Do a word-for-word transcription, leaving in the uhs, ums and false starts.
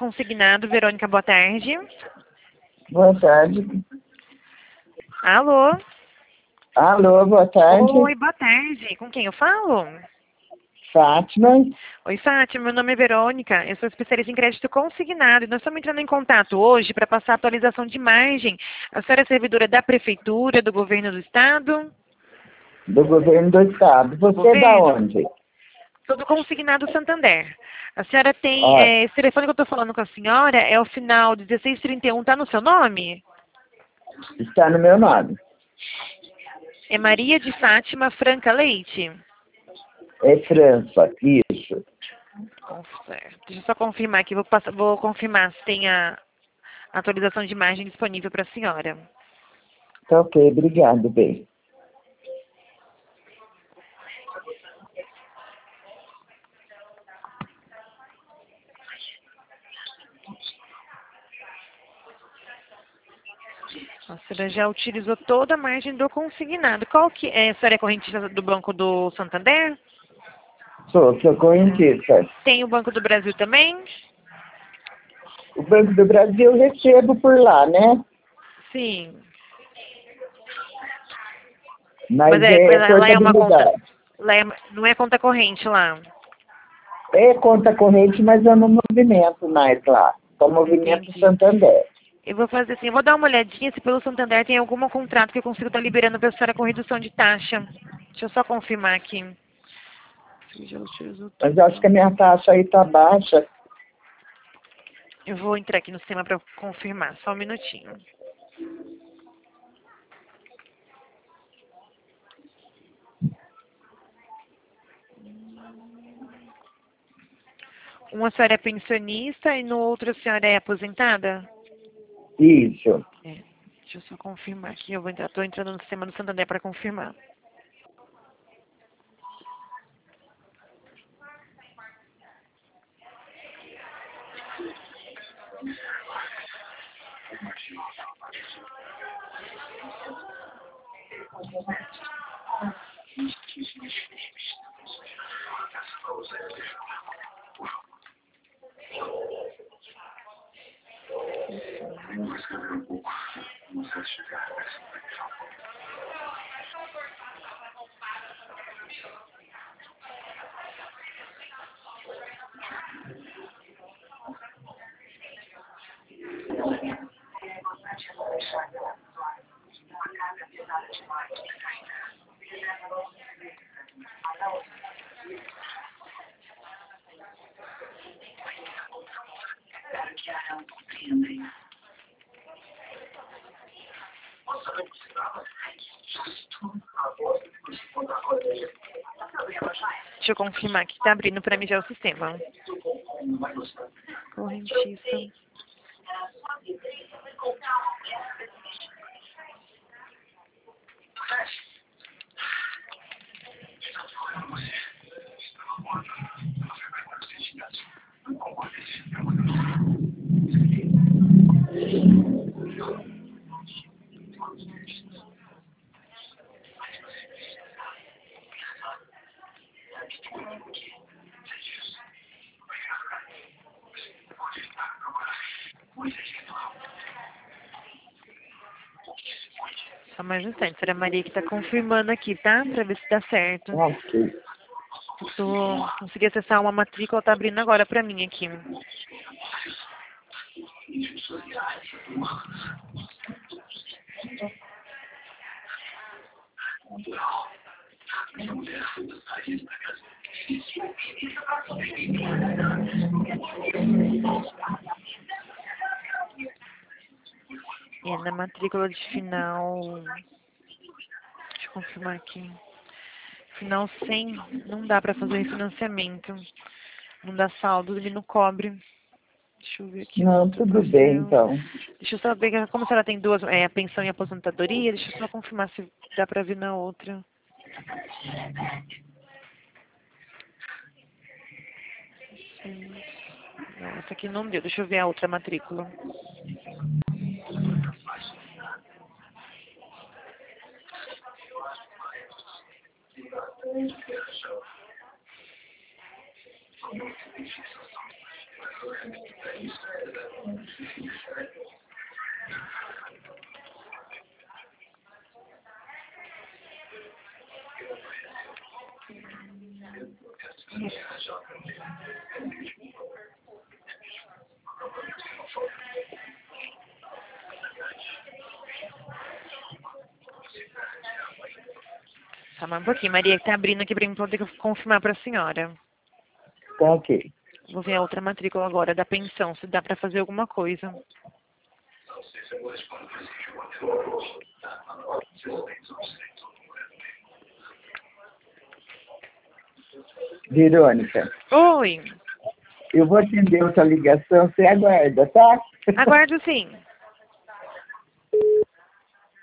consignado. Verônica, boa tarde. Boa tarde. Alô? Alô, boa tarde. Oi, boa tarde. Com quem eu falo? Fátima. Oi, Fátima. Meu nome é Verônica. Eu sou especialista em crédito consignado. E nós estamos entrando em contato hoje para passar a atualização de imagem. A senhora é servidora da Prefeitura, do Governo do Estado? Do Governo do Estado. Você Governo? é da onde? Sou do Consignado Santander. A senhora tem... Ó, É, esse telefone que eu estou falando com a senhora é o final dezesseis trinta e um. Está no seu nome? está no meu nome. É Maria de Fátima Franca Leite? É França, isso. Certo. Deixa eu só confirmar aqui. Vou, passar, vou confirmar se tem a atualização de imagem disponível para a senhora. Tá ok, obrigado, bem. A senhora já utilizou toda a margem do consignado. Qual que é? A senhora é correntista do Banco do Santander? Sou, sou correntista. Tem o Banco do Brasil também? O Banco do Brasil eu recebo por lá, né? Sim. Mas, Mas é, é mas lá é uma conta. portabilidade. Lá é, não é conta corrente lá. É conta corrente, mas eu não movimento mais lá. Só movimento Entendi. Santander. Eu vou fazer assim, eu vou dar uma olhadinha se pelo Santander tem algum contrato que eu consigo estar liberando para a senhora com redução de taxa. Deixa eu só confirmar aqui. Já utilizou Mas eu acho que a tudo. minha taxa aí tá baixa. Eu vou entrar aqui no sistema para confirmar, só um minutinho. Uma senhora é pensionista e no outro a senhora é aposentada? Isso. É. Deixa eu só confirmar aqui. Eu vou entrar, tô entrando no sistema do Santander para confirmar. Deixa eu confirmar que está abrindo para mim já o sistema. Correntista. Só mais um instante. Será a Maria que está confirmando aqui, tá? Para ver se dá certo. Ok. Eu tô, consegui acessar uma matrícula, tá abrindo agora para mim aqui. É na matrícula de final. Deixa eu confirmar aqui. Final cem, não dá para fazer refinanciamento. Não dá saldo, ele não cobre. Deixa eu ver aqui um Não, outro tudo bem, parcel. então. Deixa eu só ver, como se ela tem duas, é, a pensão e a aposentadoria, deixa eu só confirmar se dá para vir na outra. Não, essa aqui não deu. Deixa eu ver a outra matrícula. Só mais um pouquinho, Maria, que tá abrindo aqui pra mim poder confirmar pra senhora. Tá ok. Vou ver a outra matrícula agora da pensão, se dá pra fazer alguma coisa. Verônica, Oi, eu vou atender outra ligação, você aguarda, tá? aguardo sim.